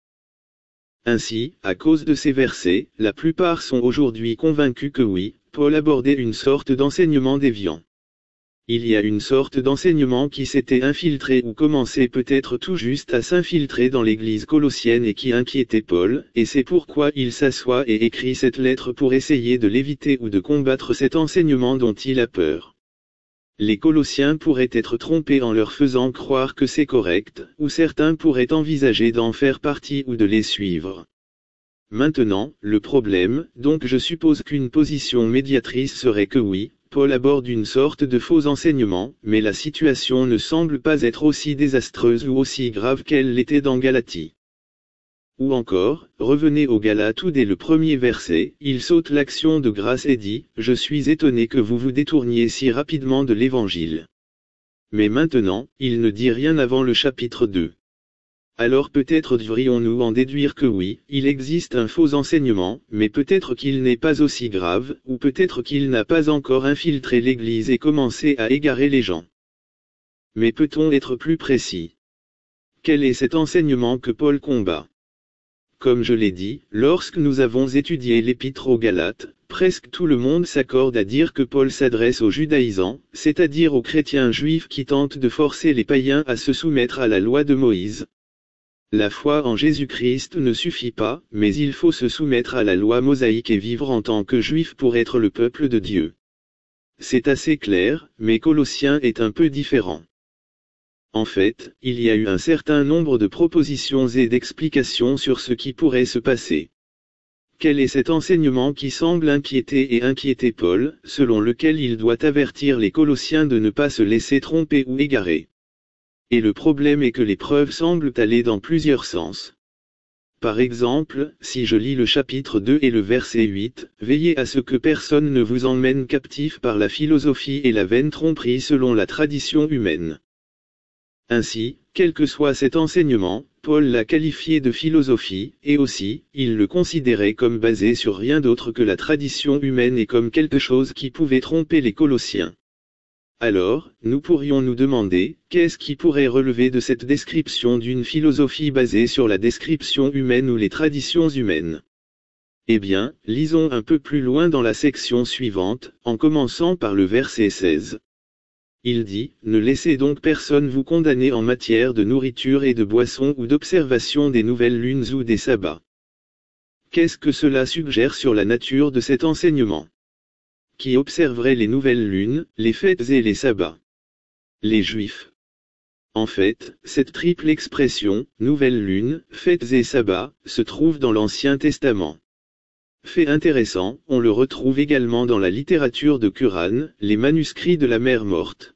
Ainsi, à cause de ces versets, la plupart sont aujourd'hui convaincus que oui, Paul abordait une sorte d'enseignement déviant. Il y a une sorte d'enseignement qui s'était infiltré ou commençait peut-être tout juste à s'infiltrer dans l'église colossienne et qui inquiétait Paul, et c'est pourquoi il s'assoit et écrit cette lettre pour essayer de l'éviter ou de combattre cet enseignement dont il a peur. Les Colossiens pourraient être trompés en leur faisant croire que c'est correct, ou certains pourraient envisager d'en faire partie ou de les suivre. Maintenant, le problème, donc je suppose qu'une position médiatrice serait que oui, Paul aborde une sorte de faux enseignement, mais la situation ne semble pas être aussi désastreuse ou aussi grave qu'elle l'était dans Galatie. Ou encore, revenez au Galates où dès le premier verset, il saute l'action de grâce et dit, « Je suis étonné que vous vous détourniez si rapidement de l'Évangile. » Mais maintenant, il ne dit rien avant le chapitre deux. Alors peut-être devrions-nous en déduire que oui, il existe un faux enseignement, mais peut-être qu'il n'est pas aussi grave, ou peut-être qu'il n'a pas encore infiltré l'Église et commencé à égarer les gens. Mais peut-on être plus précis? Quel est cet enseignement que Paul combat? Comme je l'ai dit, lorsque nous avons étudié l'épître aux Galates, presque tout le monde s'accorde à dire que Paul s'adresse aux judaïsants, c'est-à-dire aux chrétiens juifs qui tentent de forcer les païens à se soumettre à la loi de Moïse. La foi en Jésus-Christ ne suffit pas, mais il faut se soumettre à la loi mosaïque et vivre en tant que juif pour être le peuple de Dieu. C'est assez clair, mais Colossiens est un peu différent. En fait, il y a eu un certain nombre de propositions et d'explications sur ce qui pourrait se passer. Quel est cet enseignement qui semble inquiéter et inquiéter Paul, selon lequel il doit avertir les Colossiens de ne pas se laisser tromper ou égarer? Et le problème est que les preuves semblent aller dans plusieurs sens. Par exemple, si je lis le chapitre deux et le verset huit, « Veillez à ce que personne ne vous emmène captif par la philosophie et la vaine tromperie selon la tradition humaine. » Ainsi, quel que soit cet enseignement, Paul l'a qualifié de philosophie, et aussi, il le considérait comme basé sur rien d'autre que la tradition humaine et comme quelque chose qui pouvait tromper les Colossiens. Alors, nous pourrions nous demander, qu'est-ce qui pourrait relever de cette description d'une philosophie basée sur la description humaine ou les traditions humaines? Eh bien, lisons un peu plus loin dans la section suivante, en commençant par le verset seize. Il dit, « Ne laissez donc personne vous condamner en matière de nourriture et de boisson ou d'observation des nouvelles lunes ou des sabbats. » Qu'est-ce que cela suggère sur la nature de cet enseignement? Qui observerait les nouvelles lunes, les fêtes et les sabbats? Les Juifs. En fait, cette triple expression, nouvelle lune, fêtes et sabbats, se trouve dans l'Ancien Testament. Fait intéressant, on le retrouve également dans la littérature de Qur'an, les manuscrits de la mer morte.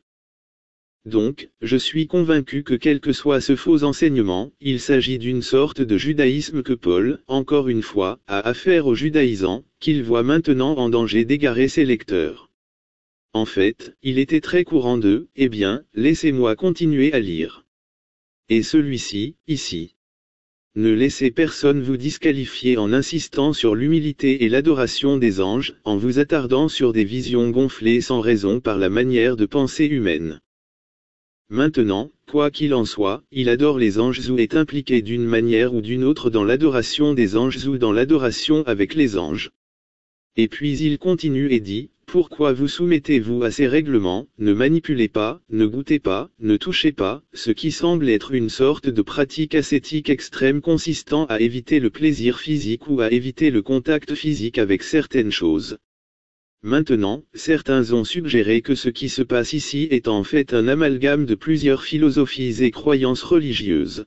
Donc, je suis convaincu que quel que soit ce faux enseignement, il s'agit d'une sorte de judaïsme que Paul, encore une fois, a affaire aux judaïsants, qu'il voit maintenant en danger d'égarer ses lecteurs. En fait, il était très courant de, eh bien, laissez-moi continuer à lire. Et celui-ci, ici. Ne laissez personne vous disqualifier en insistant sur l'humilité et l'adoration des anges, en vous attardant sur des visions gonflées sans raison par la manière de penser humaine. Maintenant, quoi qu'il en soit, il adore les anges ou est impliqué d'une manière ou d'une autre dans l'adoration des anges ou dans l'adoration avec les anges. Et puis il continue et dit, « Pourquoi vous soumettez-vous à ces règlements, ne manipulez pas, ne goûtez pas, ne touchez pas, ce qui semble être une sorte de pratique ascétique extrême consistant à éviter le plaisir physique ou à éviter le contact physique avec certaines choses. » Maintenant, certains ont suggéré que ce qui se passe ici est en fait un amalgame de plusieurs philosophies et croyances religieuses.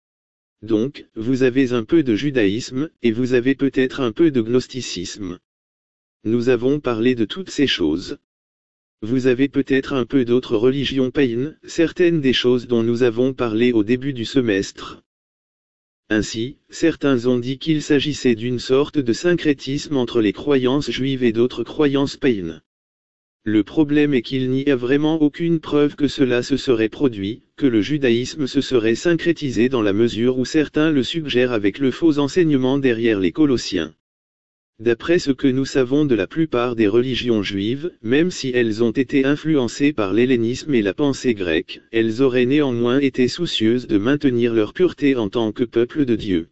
Donc, vous avez un peu de judaïsme, et vous avez peut-être un peu de gnosticisme. Nous avons parlé de toutes ces choses. Vous avez peut-être un peu d'autres religions païennes, certaines des choses dont nous avons parlé au début du semestre. Ainsi, certains ont dit qu'il s'agissait d'une sorte de syncrétisme entre les croyances juives et d'autres croyances païennes. Le problème est qu'il n'y a vraiment aucune preuve que cela se serait produit, que le judaïsme se serait syncrétisé dans la mesure où certains le suggèrent avec le faux enseignement derrière les Colossiens. D'après ce que nous savons de la plupart des religions juives, même si elles ont été influencées par l'hellénisme et la pensée grecque, elles auraient néanmoins été soucieuses de maintenir leur pureté en tant que peuple de Dieu.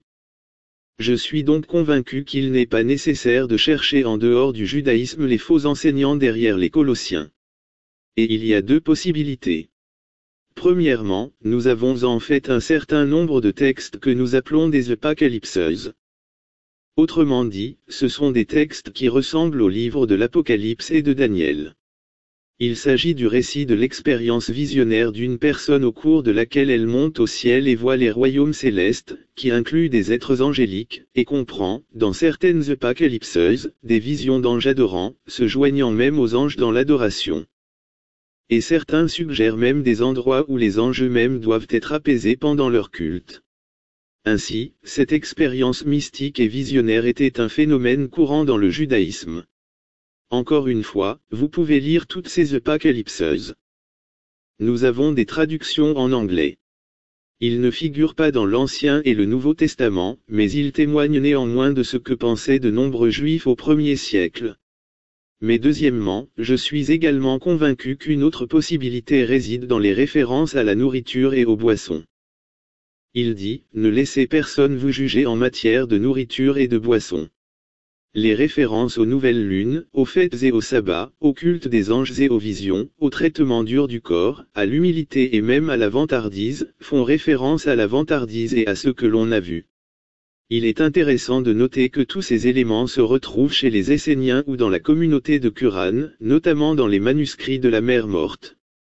Je suis donc convaincu qu'il n'est pas nécessaire de chercher en dehors du judaïsme les faux enseignants derrière les Colossiens. Et il y a deux possibilités. Premièrement, nous avons en fait un certain nombre de textes que nous appelons des apocalypses. Autrement dit, ce sont des textes qui ressemblent aux livres de l'Apocalypse et de Daniel. Il s'agit du récit de l'expérience visionnaire d'une personne au cours de laquelle elle monte au ciel et voit les royaumes célestes, qui incluent des êtres angéliques, et comprend, dans certaines apocalypses, des visions d'anges adorants, se joignant même aux anges dans l'adoration. Et certains suggèrent même des endroits où les anges eux-mêmes doivent être apaisés pendant leur culte. Ainsi, cette expérience mystique et visionnaire était un phénomène courant dans le judaïsme. Encore une fois, vous pouvez lire toutes ces apocalypses. Nous avons des traductions en anglais. Ils ne figurent pas dans l'Ancien et le Nouveau Testament, mais ils témoignent néanmoins de ce que pensaient de nombreux Juifs au premier siècle. Mais deuxièmement, je suis également convaincu qu'une autre possibilité réside dans les références à la nourriture et aux boissons. Il dit, ne laissez personne vous juger en matière de nourriture et de boisson. Les références aux nouvelles lunes, aux fêtes et aux sabbats, au culte des anges et aux visions, au traitement dur du corps, à l'humilité et même à la vantardise, font référence à la vantardise et à ce que l'on a vu. Il est intéressant de noter que tous ces éléments se retrouvent chez les Esséniens ou dans la communauté de Qur'an, notamment dans les manuscrits de la mer morte.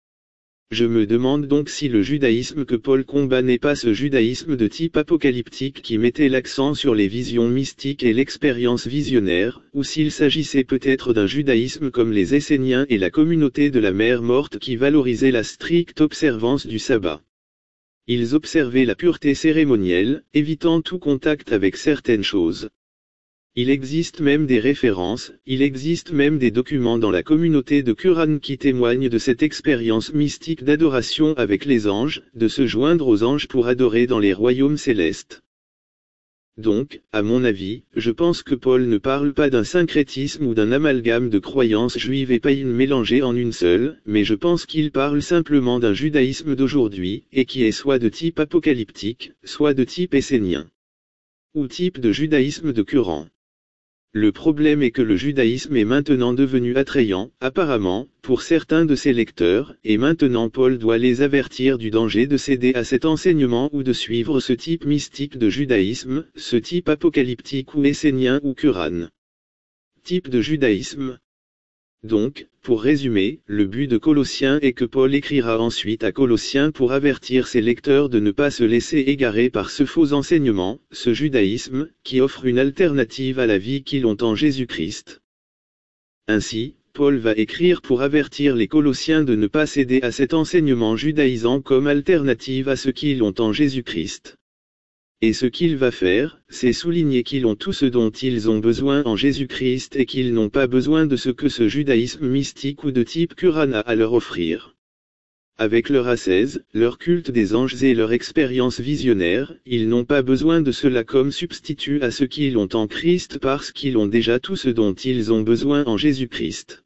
Je me demande donc si le judaïsme que Paul combat n'est pas ce judaïsme de type apocalyptique qui mettait l'accent sur les visions mystiques et l'expérience visionnaire, ou s'il s'agissait peut-être d'un judaïsme comme les Esséniens et la communauté de la mer morte qui valorisait la stricte observance du sabbat. Ils observaient la pureté cérémonielle, évitant tout contact avec certaines choses. Il existe même des références, il existe même des documents dans la communauté de Qur'an qui témoignent de cette expérience mystique d'adoration avec les anges, de se joindre aux anges pour adorer dans les royaumes célestes. Donc, à mon avis, je pense que Paul ne parle pas d'un syncrétisme ou d'un amalgame de croyances juives et païennes mélangées en une seule, mais je pense qu'il parle simplement d'un judaïsme d'aujourd'hui, et qui est soit de type apocalyptique, soit de type essénien. Ou type de judaïsme de Qur'an. Le problème est que le judaïsme est maintenant devenu attrayant, apparemment, pour certains de ses lecteurs, et maintenant Paul doit les avertir du danger de céder à cet enseignement ou de suivre ce type mystique de judaïsme, ce type apocalyptique ou essénien ou Qur'an. Type de judaïsme. Donc, pour résumer, le but de Colossiens est que Paul écrira ensuite à Colossiens pour avertir ses lecteurs de ne pas se laisser égarer par ce faux enseignement, ce judaïsme, qui offre une alternative à la vie qu'ils ont en Jésus-Christ. Ainsi, Paul va écrire pour avertir les Colossiens de ne pas céder à cet enseignement judaïsant comme alternative à ce qu'ils ont en Jésus-Christ. Et ce qu'il va faire, c'est souligner qu'ils ont tout ce dont ils ont besoin en Jésus-Christ et qu'ils n'ont pas besoin de ce que ce judaïsme mystique ou de type Qur'an a à leur offrir. Avec leur ascèse, leur culte des anges et leur expérience visionnaire, ils n'ont pas besoin de cela comme substitut à ce qu'ils ont en Christ parce qu'ils ont déjà tout ce dont ils ont besoin en Jésus-Christ.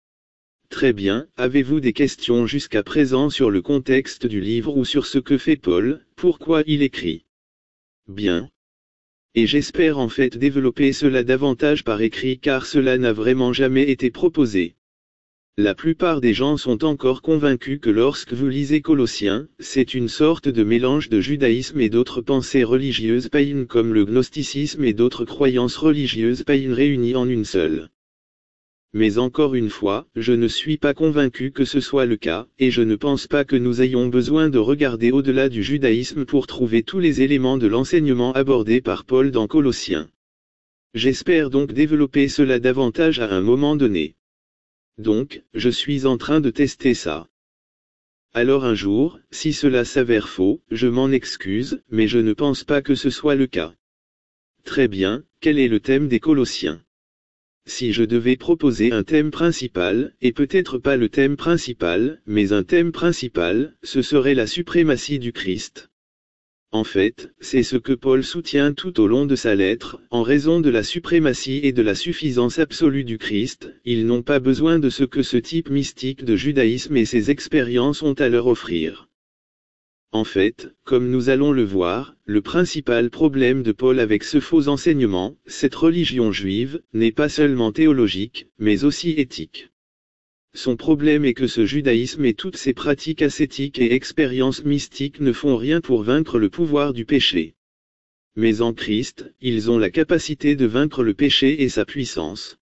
Très bien, avez-vous des questions jusqu'à présent sur le contexte du livre ou sur ce que fait Paul, pourquoi il écrit ? Bien. Et j'espère en fait développer cela davantage par écrit car cela n'a vraiment jamais été proposé. La plupart des gens sont encore convaincus que lorsque vous lisez Colossiens, c'est une sorte de mélange de judaïsme et d'autres pensées religieuses païennes comme le gnosticisme et d'autres croyances religieuses païennes réunies en une seule. Mais encore une fois, je ne suis pas convaincu que ce soit le cas, et je ne pense pas que nous ayons besoin de regarder au-delà du judaïsme pour trouver tous les éléments de l'enseignement abordé par Paul dans Colossiens. J'espère donc développer cela davantage à un moment donné. Donc, je suis en train de tester ça. Alors un jour, si cela s'avère faux, je m'en excuse, mais je ne pense pas que ce soit le cas. Très bien, quel est le thème des Colossiens ? Si je devais proposer un thème principal, et peut-être pas le thème principal, mais un thème principal, ce serait la suprématie du Christ. En fait, c'est ce que Paul soutient tout au long de sa lettre, en raison de la suprématie et de la suffisance absolue du Christ, ils n'ont pas besoin de ce que ce type mystique de judaïsme et ses expériences ont à leur offrir. En fait, comme nous allons le voir, le principal problème de Paul avec ce faux enseignement, cette religion juive, n'est pas seulement théologique, mais aussi éthique. Son problème est que ce judaïsme et toutes ses pratiques ascétiques et expériences mystiques ne font rien pour vaincre le pouvoir du péché. Mais en Christ, ils ont la capacité de vaincre le péché et sa puissance.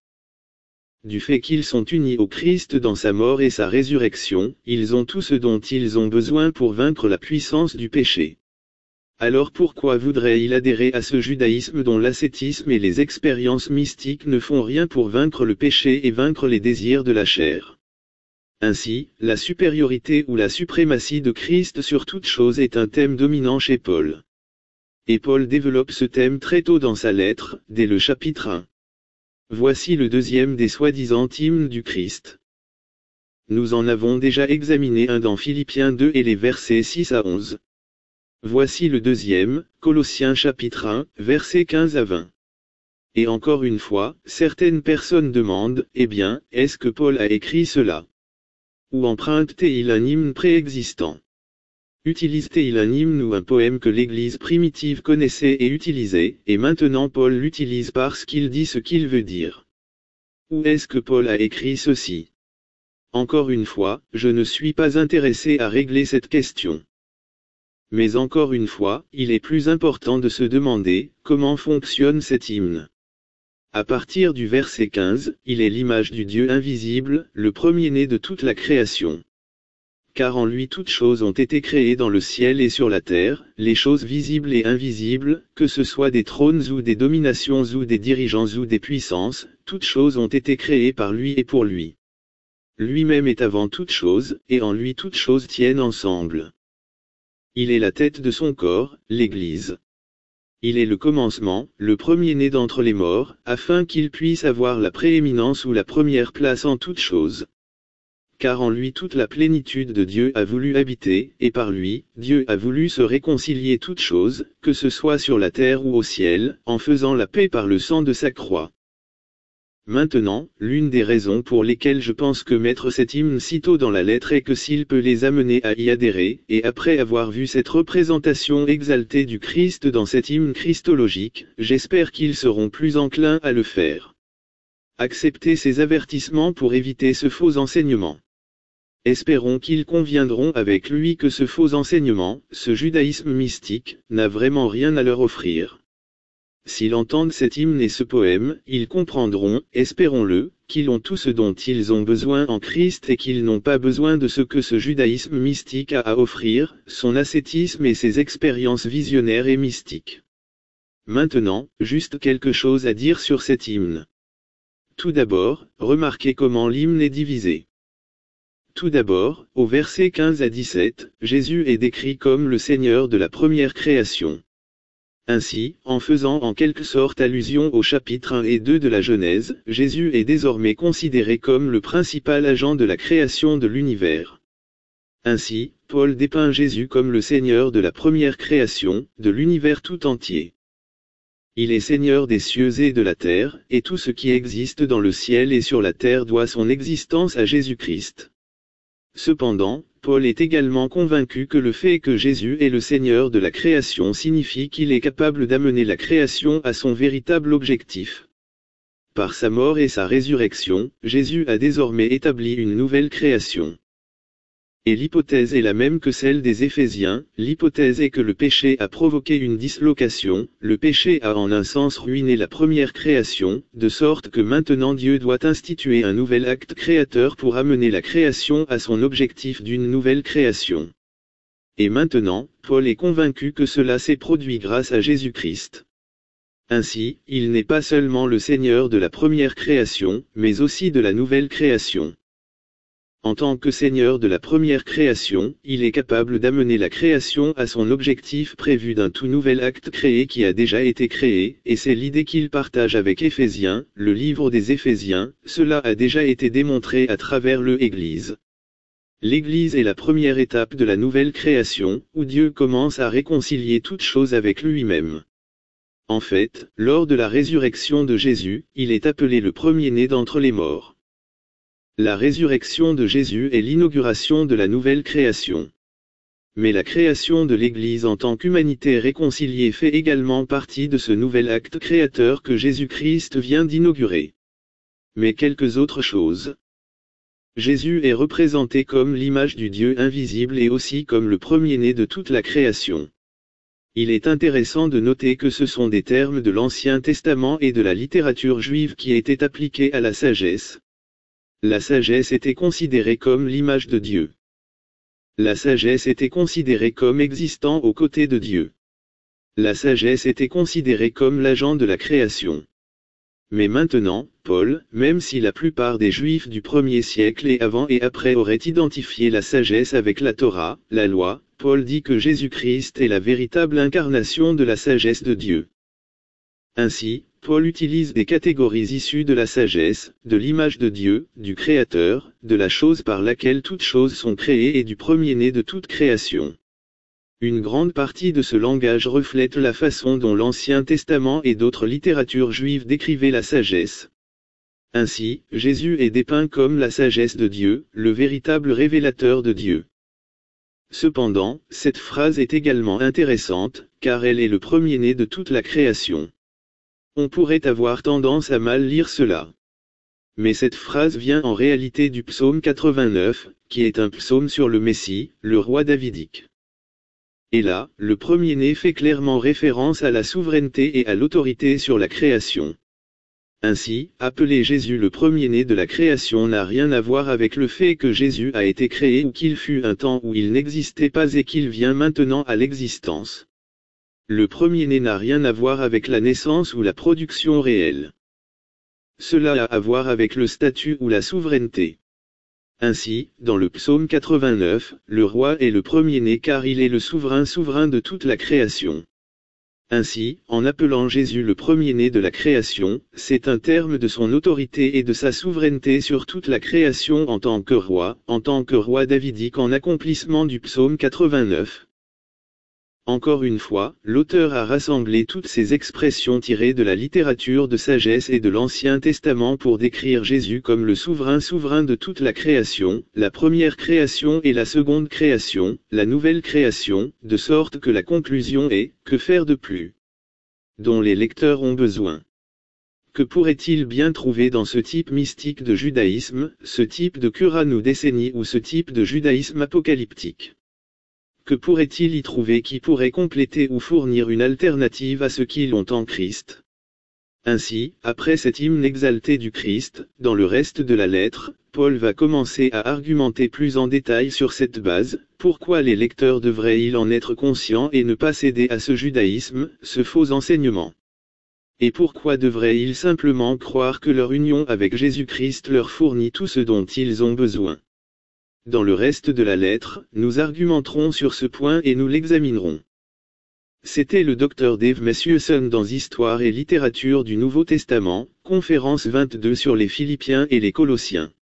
Du fait qu'ils sont unis au Christ dans sa mort et sa résurrection, ils ont tout ce dont ils ont besoin pour vaincre la puissance du péché. Alors pourquoi voudrait-il adhérer à ce judaïsme dont l'ascétisme et les expériences mystiques ne font rien pour vaincre le péché et vaincre les désirs de la chair ? Ainsi, la supériorité ou la suprématie de Christ sur toute chose est un thème dominant chez Paul. Et Paul développe ce thème très tôt dans sa lettre, dès le chapitre un. Voici le deuxième des soi-disant hymnes du Christ. Nous en avons déjà examiné un dans Philippiens deux et les versets six à onze. Voici le deuxième, Colossiens chapitre un, versets quinze à vingt. Et encore une fois, certaines personnes demandent, eh bien, est-ce que Paul a écrit cela ? Ou emprunte-t-il un hymne préexistant ? Utilise-t-il un hymne ou un poème que l'Église primitive connaissait et utilisait, et maintenant Paul l'utilise parce qu'il dit ce qu'il veut dire? Ou est-ce que Paul a écrit ceci? Encore une fois, je ne suis pas intéressé à régler cette question. Mais encore une fois, il est plus important de se demander, comment fonctionne cet hymne? À partir du verset quinze, il est l'image du Dieu invisible, le premier-né de toute la création. Car en lui toutes choses ont été créées dans le ciel et sur la terre, les choses visibles et invisibles, que ce soit des trônes ou des dominations ou des dirigeants ou des puissances, toutes choses ont été créées par lui et pour lui. Lui-même est avant toutes choses, et en lui toutes choses tiennent ensemble. Il est la tête de son corps, l'Église. Il est le commencement, le premier-né d'entre les morts, afin qu'il puisse avoir la prééminence ou la première place en toutes choses. Car en lui toute la plénitude de Dieu a voulu habiter, et par lui, Dieu a voulu se réconcilier toutes choses, que ce soit sur la terre ou au ciel, en faisant la paix par le sang de sa croix. Maintenant, l'une des raisons pour lesquelles je pense que mettre cet hymne si tôt dans la lettre est que s'il peut les amener à y adhérer, et après avoir vu cette représentation exaltée du Christ dans cet hymne christologique, j'espère qu'ils seront plus enclins à le faire. Acceptez ces avertissements pour éviter ce faux enseignement. Espérons qu'ils conviendront avec lui que ce faux enseignement, ce judaïsme mystique, n'a vraiment rien à leur offrir. S'ils entendent cet hymne et ce poème, ils comprendront, espérons-le, qu'ils ont tout ce dont ils ont besoin en Christ et qu'ils n'ont pas besoin de ce que ce judaïsme mystique a à offrir, son ascétisme et ses expériences visionnaires et mystiques. Maintenant, juste quelque chose à dire sur cet hymne. Tout d'abord, remarquez comment l'hymne est divisé. Tout d'abord, au verset quinze à dix-sept, Jésus est décrit comme le Seigneur de la première création. Ainsi, en faisant en quelque sorte allusion au chapitre un et deux de la Genèse, Jésus est désormais considéré comme le principal agent de la création de l'univers. Ainsi, Paul dépeint Jésus comme le Seigneur de la première création, de l'univers tout entier. Il est Seigneur des cieux et de la terre, et tout ce qui existe dans le ciel et sur la terre doit son existence à Jésus-Christ. Cependant, Paul est également convaincu que le fait que Jésus est le Seigneur de la création signifie qu'il est capable d'amener la création à son véritable objectif. Par sa mort et sa résurrection, Jésus a désormais établi une nouvelle création. Et l'hypothèse est la même que celle des Éphésiens, l'hypothèse est que le péché a provoqué une dislocation, le péché a en un sens ruiné la première création, de sorte que maintenant Dieu doit instituer un nouvel acte créateur pour amener la création à son objectif d'une nouvelle création. Et maintenant, Paul est convaincu que cela s'est produit grâce à Jésus-Christ. Ainsi, il n'est pas seulement le Seigneur de la première création, mais aussi de la nouvelle création. En tant que Seigneur de la première création, il est capable d'amener la création à son objectif prévu d'un tout nouvel acte créé qui a déjà été créé, et c'est l'idée qu'il partage avec Éphésiens, le livre des Éphésiens, cela a déjà été démontré à travers le Église. L'Église est la première étape de la nouvelle création, où Dieu commence à réconcilier toutes choses avec lui-même. En fait, lors de la résurrection de Jésus, il est appelé le premier-né d'entre les morts. La résurrection de Jésus est l'inauguration de la nouvelle création. Mais la création de l'Église en tant qu'humanité réconciliée fait également partie de ce nouvel acte créateur que Jésus-Christ vient d'inaugurer. Mais quelques autres choses. Jésus est représenté comme l'image du Dieu invisible et aussi comme le premier-né de toute la création. Il est intéressant de noter que ce sont des termes de l'Ancien Testament et de la littérature juive qui étaient appliqués à la sagesse. La sagesse était considérée comme l'image de Dieu. La sagesse était considérée comme existant aux côtés de Dieu. La sagesse était considérée comme l'agent de la création. Mais maintenant, Paul, même si la plupart des Juifs du premier siècle et avant et après auraient identifié la sagesse avec la Torah, la loi, Paul dit que Jésus-Christ est la véritable incarnation de la sagesse de Dieu. Ainsi, Paul utilise des catégories issues de la sagesse, de l'image de Dieu, du Créateur, de la chose par laquelle toutes choses sont créées et du premier-né de toute création. Une grande partie de ce langage reflète la façon dont l'Ancien Testament et d'autres littératures juives décrivaient la sagesse. Ainsi, Jésus est dépeint comme la sagesse de Dieu, le véritable révélateur de Dieu. Cependant, cette phrase est également intéressante, car elle est le premier-né de toute la création. On pourrait avoir tendance à mal lire cela. Mais cette phrase vient en réalité du psaume quatre-vingt-neuf, qui est un psaume sur le Messie, le roi davidique. Et là, le premier-né fait clairement référence à la souveraineté et à l'autorité sur la création. Ainsi, appeler Jésus le premier-né de la création n'a rien à voir avec le fait que Jésus a été créé ou qu'il fut un temps où il n'existait pas et qu'il vient maintenant à l'existence. Le premier-né n'a rien à voir avec la naissance ou la production réelle. Cela a à voir avec le statut ou la souveraineté. Ainsi, dans le psaume quatre-vingt-neuf, le roi est le premier-né car il est le souverain souverain de toute la création. Ainsi, en appelant Jésus le premier-né de la création, c'est un terme de son autorité et de sa souveraineté sur toute la création en tant que roi, en tant que roi davidique en accomplissement du psaume quatre-vingt-neuf. Encore une fois, l'auteur a rassemblé toutes ces expressions tirées de la littérature de sagesse et de l'Ancien Testament pour décrire Jésus comme le souverain souverain de toute la création, la première création et la seconde création, la nouvelle création, de sorte que la conclusion est, que faire de plus? Dont les lecteurs ont besoin. Que pourrait-il bien trouver dans ce type mystique de judaïsme, ce type de Quran ou décennie ou ce type de judaïsme apocalyptique? Que pourrait-il y trouver qui pourrait compléter ou fournir une alternative à ceux qui l'ont en Christ? Ainsi, après cet hymne exalté du Christ, dans le reste de la lettre, Paul va commencer à argumenter plus en détail sur cette base. Pourquoi les lecteurs devraient-ils en être conscients et ne pas céder à ce judaïsme, ce faux enseignement? Et pourquoi devraient-ils simplement croire que leur union avec Jésus-Christ leur fournit tout ce dont ils ont besoin? Dans le reste de la lettre, nous argumenterons sur ce point et nous l'examinerons. C'était le docteur Dave Massieuson dans Histoire et littérature du Nouveau Testament, conférence vingt-deux sur les Philippiens et les Colossiens.